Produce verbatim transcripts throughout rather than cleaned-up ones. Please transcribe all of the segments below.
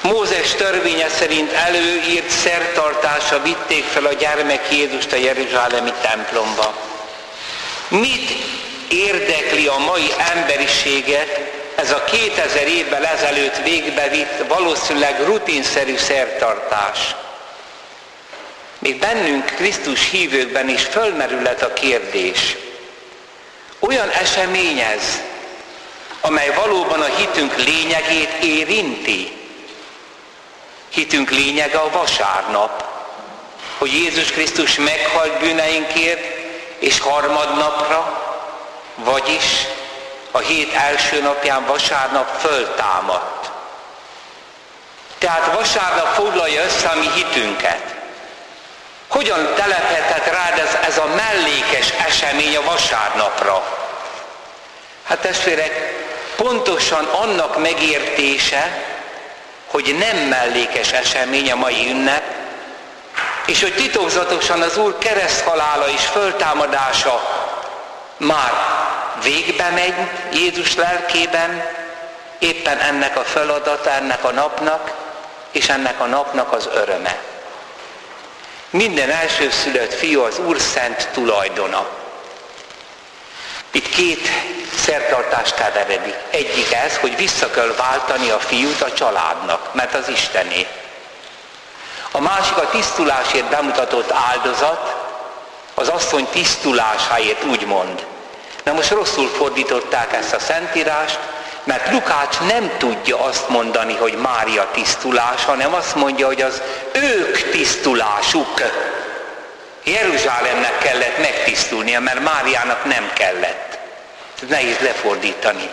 Mózes törvénye szerint előírt szertartásra vitték fel a gyermek Jézust a jeruzsálemi templomba. Mit érdekli a mai emberiséget ez a kétezer évvel ezelőtt végbevitt, valószínűleg rutinszerű szertartás? Még bennünk, Krisztus hívőkben is fölmerülhet a kérdés. Olyan esemény ez, amely valóban a hitünk lényegét érinti? Hitünk lényege a vasárnap, hogy Jézus Krisztus meghalt bűneinkért, és harmadnapra, vagyis a hét első napján vasárnap föltámadt. Tehát vasárnap foglalja össze a mi hitünket. Hogyan telepedhet rád ez, ez a mellékes esemény a vasárnapra? Hát testvérek, pontosan annak megértése, hogy nem mellékes esemény a mai ünnep, és hogy titokzatosan az Úr kereszthalála és föltámadása már végbe megy Jézus lelkében, éppen ennek a feladata, ennek a napnak, és ennek a napnak az öröme. Minden elsőszülött fiú az Úr szent tulajdona. Itt két szertartást keveredik. Egyik ez, hogy vissza kell váltani a fiút a családnak, mert az Istené. A másik a tisztulásért bemutatott áldozat, az asszony tisztulásáért úgymond. Na most rosszul fordították ezt a szentírást, mert Lukács nem tudja azt mondani, hogy Mária tisztulás, hanem azt mondja, hogy az ők tisztulásuk. Jeruzsálemnek kellett megtisztulnia, mert Máriának nem kellett. Ez nehéz lefordítani.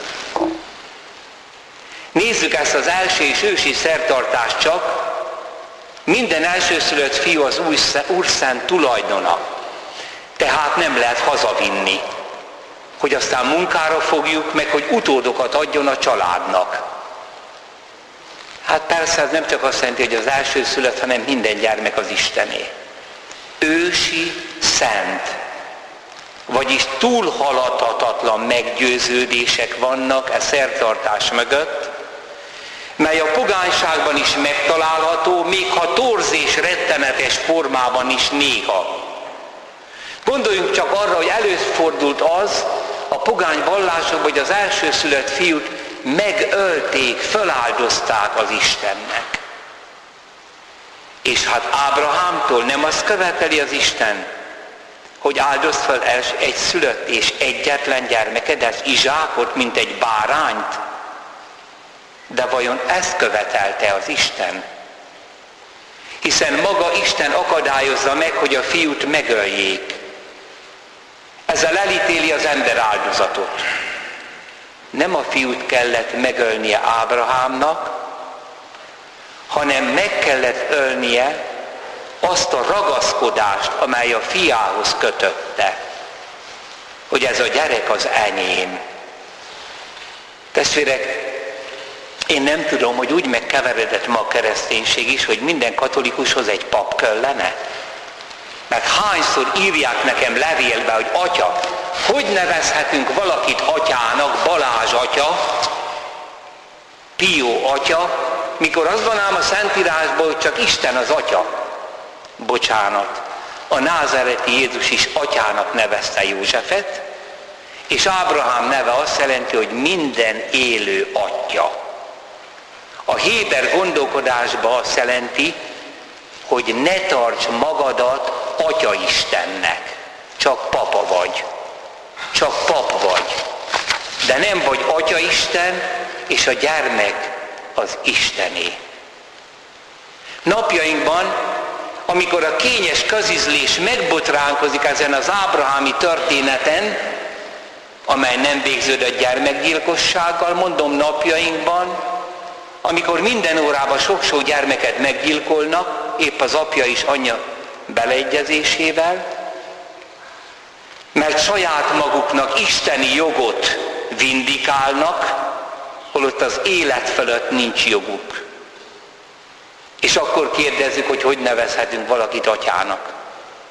Nézzük ezt az első és ősi szertartást csak. Minden elsőszülött fiú az Úrszent tulajdona. Tehát nem lehet hazavinni, hogy aztán munkára fogjuk, meg hogy utódokat adjon a családnak. Hát persze ez nem csak azt jelenti, hogy az elsőszülött, hanem minden gyermek az Istené. Ősi, szent, vagyis túlhaladhatatlan meggyőződések vannak e szertartás mögött, mely a pogányságban is megtalálható, még ha torz és rettenetes formában is néha. Gondoljunk csak arra, hogy előfordult az a pogány vallásokban, hogy az elsőszülött fiút megölték, föláldozták az Istennek. És hát Ábrahámtól nem azt követeli az Isten, hogy áldozd fel egy szülött és egyetlen gyermekedet, Izsákot, mint egy bárányt. De vajon ezt követelte az Isten? Hiszen maga Isten akadályozza meg, hogy a fiút megöljék. Ezzel elítéli az ember áldozatot. Nem a fiút kellett megölnie Ábrahámnak, hanem meg kellett ölnie azt a ragaszkodást, amely a fiához kötötte, hogy ez a gyerek az enyém. Testvérek, én nem tudom, hogy úgy megkeveredett ma a kereszténység is, hogy minden katolikushoz egy pap kellene. Mert hányszor írják nekem levélbe, hogy atya, hogy nevezhetünk valakit atyának, Balázs atya, Pió atya, mikor az van ám a Szentírásból, hogy csak Isten az atya. Bocsánat, a názáreti Jézus is atyának nevezte Józsefet, és Ábrahám neve azt jelenti, hogy minden élő atya. A héber gondolkodásban azt jelenti, hogy ne tarts magadat Atya-Istennek, csak papa vagy, csak pap vagy, de nem vagy Atya-Isten, és a gyermek az Istené. Napjainkban, amikor a kényes közizlés megbotránkozik ezen az ábrahámi történeten, amely nem végződött gyermekgyilkossággal, mondom napjainkban, amikor minden órában sok-sok gyermeket meggyilkolnak, épp az apja és anyja beleegyezésével, mert saját maguknak isteni jogot vindikálnak, holott az élet fölött nincs joguk. És akkor kérdezzük, hogy hogy nevezhetünk valakit atyának.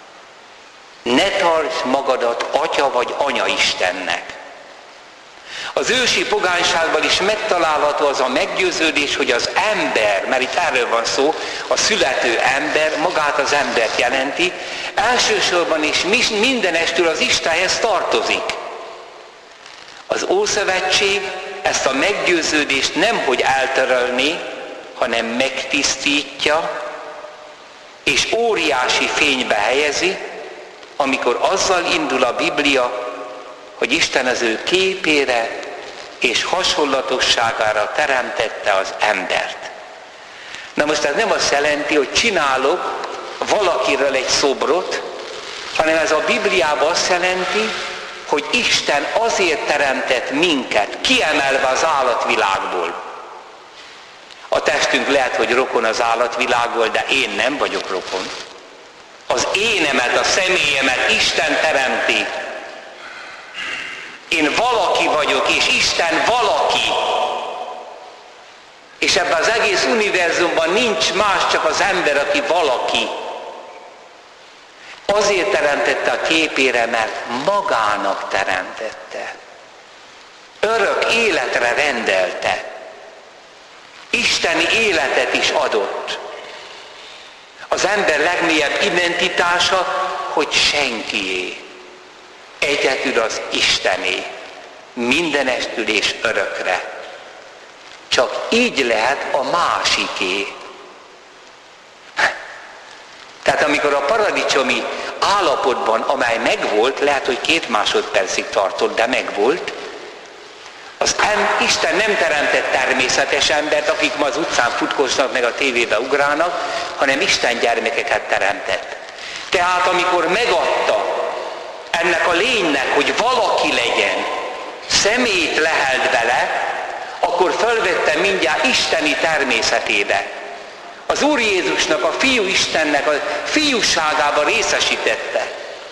Ne tarts magadat atya vagy anya Istennek. Az ősi pogányságban is megtalálható az a meggyőződés, hogy az ember, mert itt erről van szó, a születő ember magát az embert jelenti, elsősorban is mindenestől az Istenhez tartozik. Az Ószövetség ezt a meggyőződést nemhogy eltörölni, hanem megtisztítja, és óriási fénybe helyezi, amikor azzal indul a Biblia, hogy Isten az ő képére és hasonlatosságára teremtette az embert. Na most ez nem azt jelenti, hogy csinálok valakiről egy szobrot, hanem ez a Bibliában azt jelenti, hogy Isten azért teremtett minket, kiemelve az állatvilágból. A testünk lehet, hogy rokon az állatvilágból, de én nem vagyok rokon. Az énemet, a személyemet Isten teremti. Én valaki vagyok, és Isten valaki. És ebben az egész univerzumban nincs más, csak az ember, aki valaki. Azért teremtette a képére, mert magának teremtette. Örök életre rendelte. Isteni életet is adott. Az ember legmélyebb identitása, hogy senkié. Egyedül az Istené. Mindenestül és örökre. Csak így lehet a másiké. Tehát amikor a paradicsomi állapotban, amely megvolt, lehet, hogy két másodpercig tartott, de megvolt, az em, Isten nem teremtett természetes embert, akik ma az utcán futkosnak, meg a tévébe ugrálnak, hanem Isten gyermekeket teremtett. Tehát amikor megadta ennek a lénynek, hogy valaki legyen, személyt lehelt bele, akkor fölvette mindjárt isteni természetébe. Az Úr Jézusnak, a Fiú Istennek a fiúságába részesítette.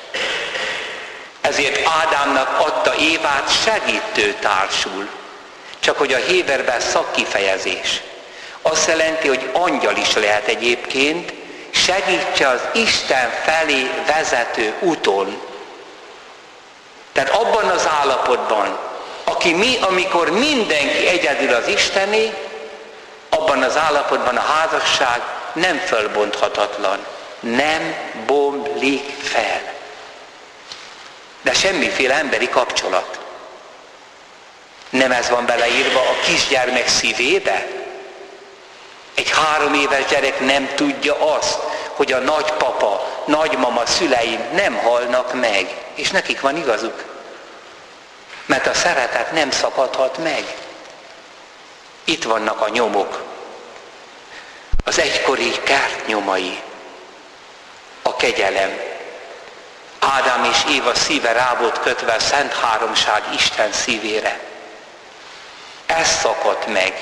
Ezért Ádámnak adta Évát segítő társul. Csak hogy a héberben szakkifejezés. Azt jelenti, hogy angyal is lehet egyébként, segítse az Isten felé vezető úton. Tehát abban az állapotban, aki mi, amikor mindenki egyedül az Istené, abban az állapotban a házasság nem fölbonthatatlan, nem bomlik fel. De semmiféle emberi kapcsolat. Nem ez van beleírva a kisgyermek szívébe? Egy három éves gyerek nem tudja azt, hogy a nagypapa, nagymama, szüleim nem halnak meg, és nekik van igazuk. Mert a szeretet nem szakadhat meg. Itt vannak a nyomok. Az egykori kert nyomai. A kegyelem. Ádám és Éva szíve rá volt kötve a Szent Háromság Isten szívére. Ez szakadt meg.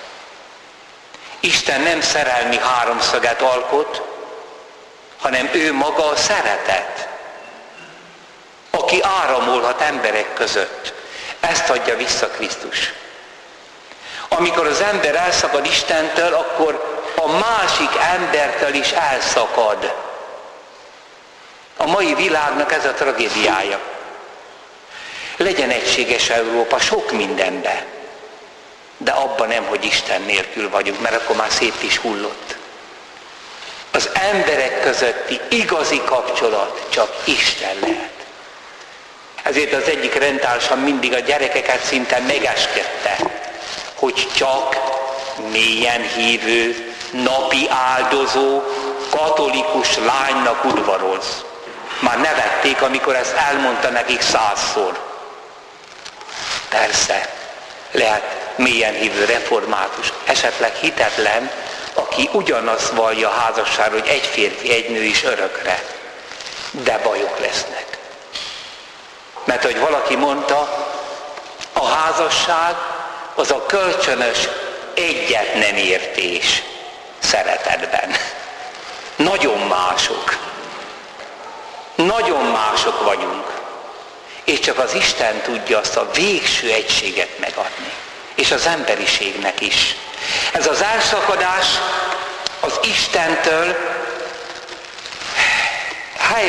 Isten nem szerelmi háromszöget alkot, hanem ő maga a szeretet, aki áramolhat emberek között. Ezt adja vissza Krisztus. Amikor az ember elszakad Istentől, akkor a másik embertől is elszakad. A mai világnak ez a tragédiája. Legyen egységes Európa sok mindenben, de abban nem, hogy Isten nélkül vagyunk, mert akkor már szét is hullott. Az emberek közötti igazi kapcsolat csak Isten lehet. Ezért az egyik rendtársam mindig a gyerekeket szinte megeskedte, hogy csak mélyen hívő, napi áldozó, katolikus lánynak udvaroz. Már nevették, amikor ezt elmondta nekik százszor. Persze, lehet mélyen hívő református, esetleg hitetlen, aki ugyanazt vallja a házasságra, hogy egy férfi, egy nő is örökre. De bajok lesznek. Mert hogy valaki mondta, a házasság az a kölcsönös egyet nem értés szeretetben. Nagyon mások. Nagyon mások vagyunk. És csak az Isten tudja azt a végső egységet megadni. És az emberiségnek is. Ez az elszakadás az Istentől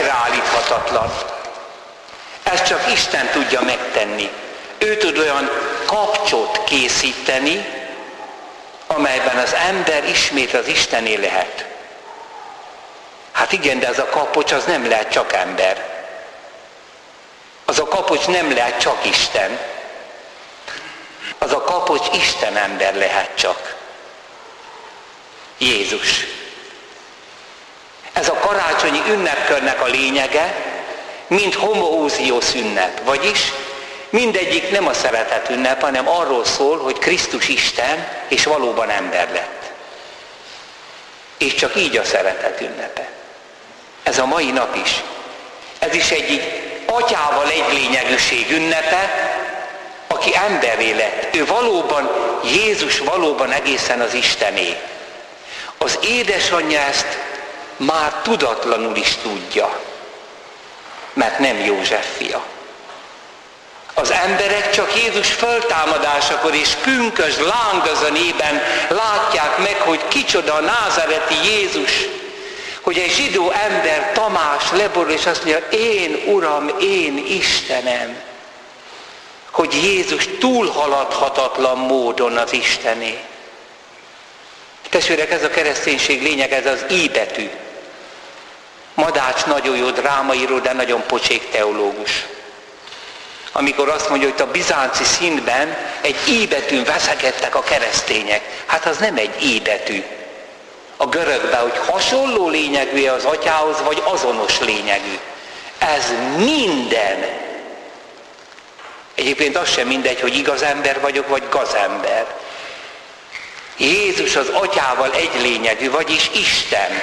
helyreállíthatatlan. Ezt csak Isten tudja megtenni. Ő tud olyan kapcsot készíteni, amelyben az ember ismét az Istené lehet. Hát igen, de az a kapocs az nem lehet csak ember. Az a kapocs nem lehet csak Isten. Az a kapocs Isten ember lehet csak. Jézus. Ez a karácsonyi ünnepkörnek a lényege, mint homoouziós ünnep. Vagyis mindegyik nem a szeretet ünnep, hanem arról szól, hogy Krisztus Isten, és valóban ember lett. És csak így a szeretet ünnepe. Ez a mai nap is. Ez is egy atyával egy lényegűség ünnepe, aki emberé lett. Ő valóban, Jézus valóban egészen az Istené. Az édesanyja ezt már tudatlanul is tudja, mert nem József fia. Az emberek csak Jézus föltámadásakor és pünkös lángazanében látják meg, hogy kicsoda a názáreti Jézus, hogy egy zsidó ember, Tamás leborul és azt mondja, én Uram, én Istenem, hogy Jézus túlhaladhatatlan módon az Istené. Testvérek, ez a kereszténység lényeg, ez az I betű. Madács nagyon jó drámaíró, de nagyon pocsék teológus. Amikor azt mondja, hogy a bizánci színben egy I betűn veszekedtek a keresztények. Hát az nem egy I betű. A görögben, hogy hasonló lényegű az atyához, vagy azonos lényegű. Ez minden. Egyébként az sem mindegy, hogy igaz ember vagyok, vagy gazember. Jézus az atyával egy lényegű, vagyis Isten.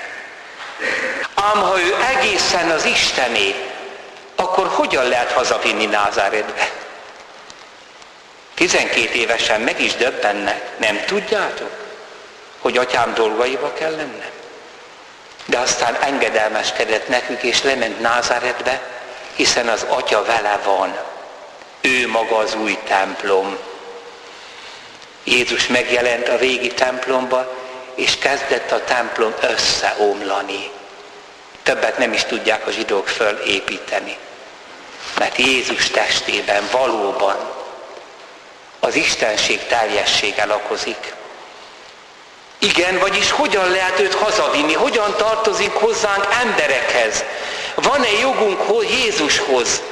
Ám ha ő egészen az Istené, akkor hogyan lehet hazavinni Názáretbe? tizenkét évesen meg is döbbennek. Nem tudjátok, hogy atyám dolgaiba kell lennem? De aztán engedelmeskedett nekük, és lement Názáretbe, hiszen az atya vele van. Ő maga az új templom. Jézus megjelent a régi templomba, és kezdett a templom összeomlani. Többet nem is tudják a zsidók fölépíteni. Mert Jézus testében valóban az istenség teljessége lakozik. Igen, vagyis hogyan lehet őt hazavinni? Hogyan tartozik hozzánk emberekhez? Van-e jogunk Jézushoz?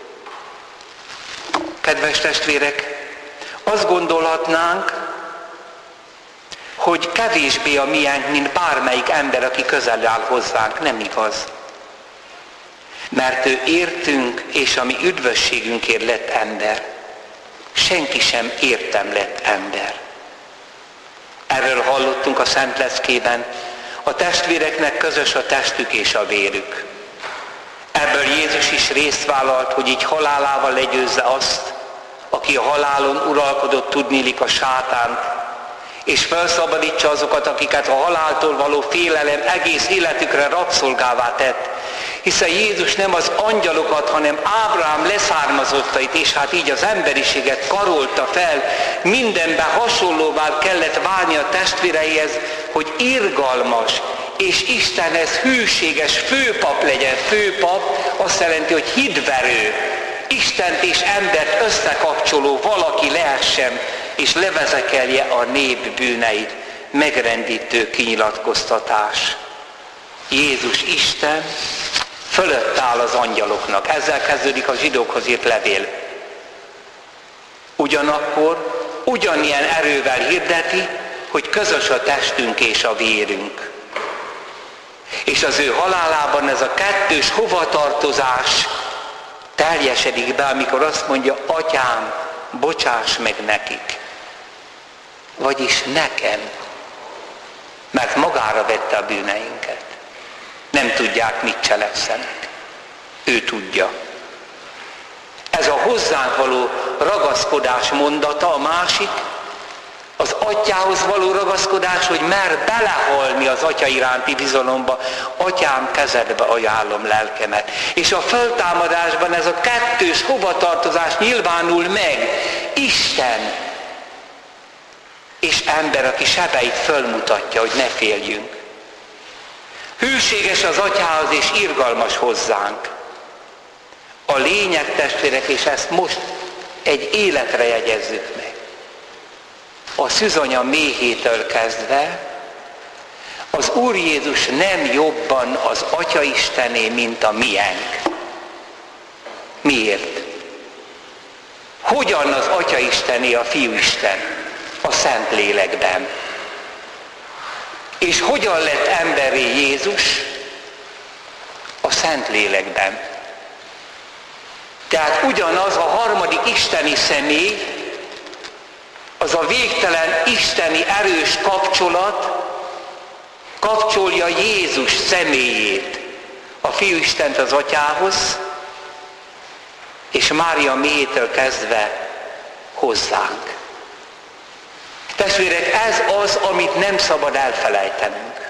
Kedves testvérek, azt gondolhatnánk, hogy kevésbé a miénk, mint bármelyik ember, aki közel áll hozzánk. Nem igaz. Mert ő értünk, és a mi üdvösségünkért lett ember. Senki sem értem lett ember. Erről hallottunk a Szent Leckében. A testvéreknek közös a testük és a vérük. Ebből Jézus is részt vállalt, hogy így halálával legyőzze azt, aki a halálon uralkodott, tudniillik a sátánt, és felszabadítsa azokat, akiket a haláltól való félelem egész életükre rabszolgává tett. Hiszen Jézus nem az angyalokat, hanem Ábrahám leszármazottait, és hát így az emberiséget karolta fel, mindenben hasonlóvá kellett válni a testvéreihez, hogy irgalmas és Istenhez hűséges főpap legyen. Főpap azt jelenti, hogy hídverő, Istent és embert összekapcsoló valaki lehessen, és levezekelje a nép bűneit. Megrendítő kinyilatkoztatás. Jézus Isten fölött áll az angyaloknak. Ezzel kezdődik a zsidókhoz írt levél. Ugyanakkor ugyanilyen erővel hirdeti, hogy közös a testünk és a vérünk. És az ő halálában ez a kettős hovatartozás teljesedik be, amikor azt mondja, atyám, bocsáss meg nekik. Vagyis nekem. Mert magára vette a bűneinket. Nem tudják, mit cselekszenek. Ő tudja. Ez a hozzánk való ragaszkodás mondata, a másik, az atyához való ragaszkodás, hogy mer belehalni az atya iránti bizalomba. Atyám, kezedbe ajánlom lelkemet. És a föltámadásban ez a kettős hovatartozás nyilvánul meg. Isten és ember, aki sebeit fölmutatja, hogy ne féljünk. Hűséges az atyához és irgalmas hozzánk. A lényeg, testvérek, és ezt most egy életre jegyezzük meg. A szűzanya méhétől kezdve az Úr Jézus nem jobban az Atya Istené, mint a miénk. Miért? Hogyan az Atya Istené a Fiú Isten? A Szentlélekben. És hogyan lett emberré Jézus? A Szentlélekben. Tehát ugyanaz a harmadik isteni személy, az a végtelen isteni erős kapcsolat kapcsolja Jézus személyét, a Fiú Istent az Atyához, és Mária méhétől kezdve hozzánk. Testvérek, ez az, amit nem szabad elfelejtenünk.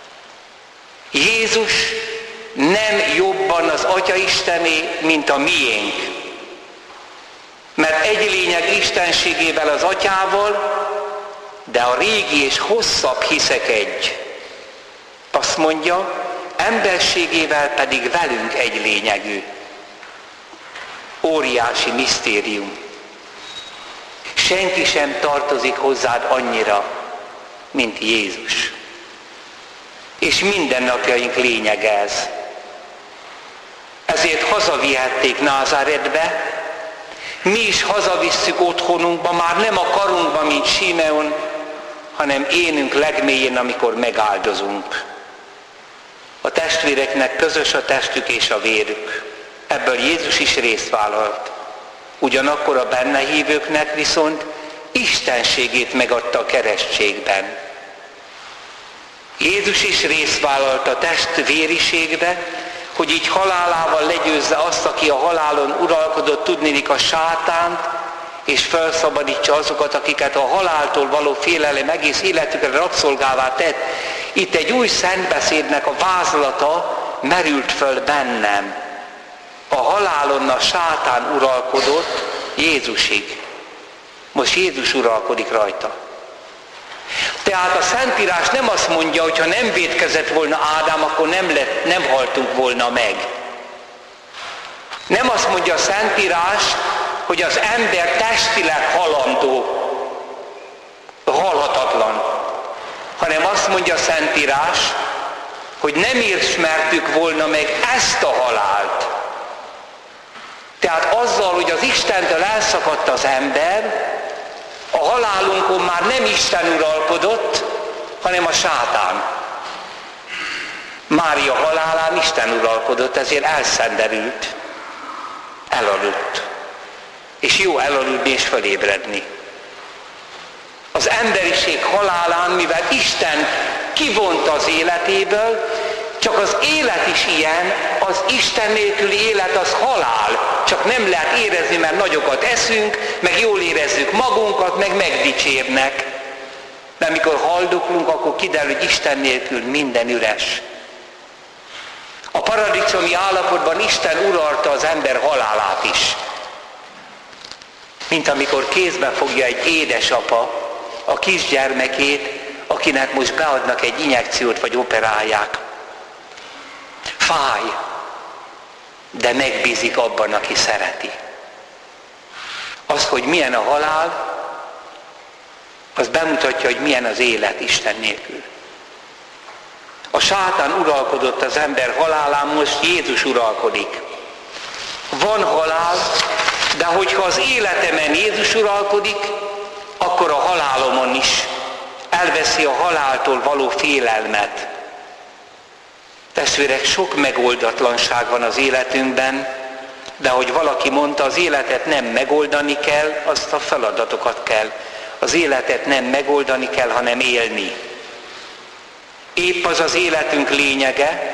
Jézus nem jobban az Atya Istené, mint a miénk. Mert egy lényeg istenségével az Atyával, de a régi és hosszabb hiszek egy. Azt mondja, emberségével pedig velünk egy lényegű. Óriási misztérium. Senki sem tartozik hozzád annyira, mint Jézus. És mindennapjaink lényege ez. Ezért hazavihették Názáretbe, mi is hazavisszük otthonunkba, már nem a karunkba, mint Simeon, hanem énünk legmélyén, amikor megáldozunk. A testvéreknek közös a testük és a vérük. Ebből Jézus is részt vállalt. Ugyanakkor a benne hívőknek viszont istenségét megadta a keresztségben. Jézus is részt vállalt a testvériségbe, hogy így halálával legyőzze azt, aki a halálon uralkodott, tudniillik a sátánt, és felszabadítsa azokat, akiket a haláltól való félelem egész életükre rabszolgává tett. Itt egy új szentbeszédnek a vázlata merült föl bennem. A halálon a sátán uralkodott Jézusig. Most Jézus uralkodik rajta. Tehát a Szentírás nem azt mondja, hogy ha nem vétkezett volna Ádám, akkor nem, lett, nem haltunk volna meg. Nem azt mondja a Szentírás, hogy az ember testileg halandó, halhatatlan, hanem azt mondja a Szentírás, hogy nem ismertük volna meg ezt a halált. Tehát azzal, hogy az Istentől elszakadt az ember, a halálunkon már nem Isten uralkodott, hanem a sátán. Mária halálán Isten uralkodott, ezért elszenderült, elaludt. És jó elaludni és fölébredni. Az emberiség halálán, mivel Isten kivonta az életéből, csak az élet is ilyen, az Isten nélküli élet az halál. Csak nem lehet érezni, mert nagyokat eszünk, meg jól érezzük magunkat, meg megdicsérnek. Mert mikor haldoklunk, akkor kiderül, hogy Isten nélkül minden üres. A paradicsomi állapotban Isten uralta az ember halálát is. Mint amikor kézbe fogja egy édesapa a kisgyermekét, akinek most beadnak egy injekciót, vagy operálják. Fáj, de megbízik abban, aki szereti. Az, hogy milyen a halál, az bemutatja, hogy milyen az élet Isten nélkül. A sátán uralkodott az ember halálán, most Jézus uralkodik. Van halál, de hogyha az életemen Jézus uralkodik, akkor a halálomon is elveszi a haláltól való félelmet. Testvérek, sok megoldatlanság van az életünkben, de ahogy valaki mondta, az életet nem megoldani kell, azt a feladatokat kell. Az életet nem megoldani kell, hanem élni. Épp az az életünk lényege,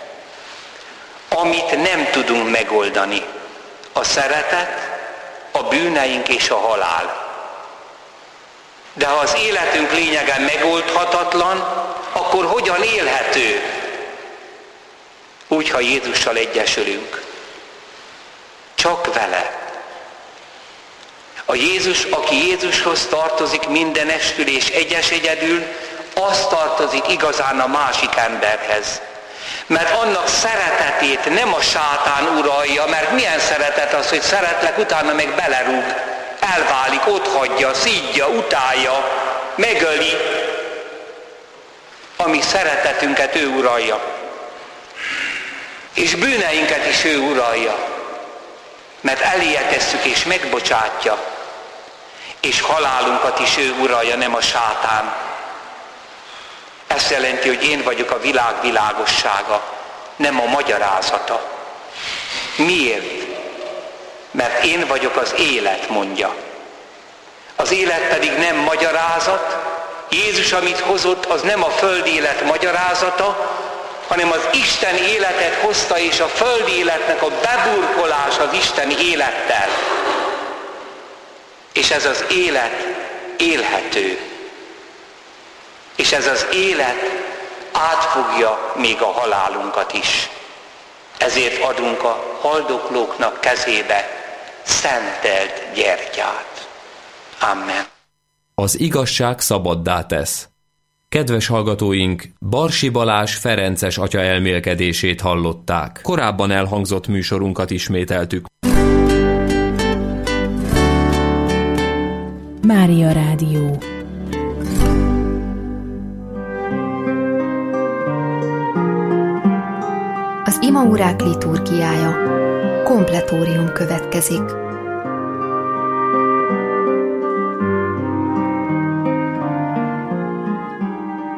amit nem tudunk megoldani. A szeretet, a bűneink és a halál. De ha az életünk lényege megoldhatatlan, akkor hogyan élhető? Úgy, ha Jézussal egyesülünk. Csak vele. A Jézus, aki Jézushoz tartozik mindenestül és egyes egyedül, az tartozik igazán a másik emberhez. Mert annak szeretetét nem a sátán uralja, mert milyen szeretet az, hogy szeretlek, utána meg belerúg. elválik, otthagyja, szídja, utálja, megöli, a mi szeretetünket ő uralja. És bűneinket is ő uralja, mert eléje tesszük és megbocsátja, és halálunkat is ő uralja, nem a sátán. Ez jelenti, hogy én vagyok a világ világossága, nem a magyarázata. Miért? Mert én vagyok az élet, mondja. Az élet pedig nem magyarázat. Jézus, amit hozott, az nem a földi élet magyarázata, hanem az Isten életet hozta, és a földi életnek a beburkolás az Isten élettel. És ez az élet élhető. És ez az élet átfogja még a halálunkat is. Ezért adunk a haldoklóknak kezébe szentelt gyertyát. Amen. Az igazság szabaddá tesz. Kedves hallgatóink, Barsi Balázs ferences atya elmélkedését hallották. Korábban elhangzott műsorunkat ismételtük. Mária Rádió. Az imaórák liturgiája. Kompletórium következik.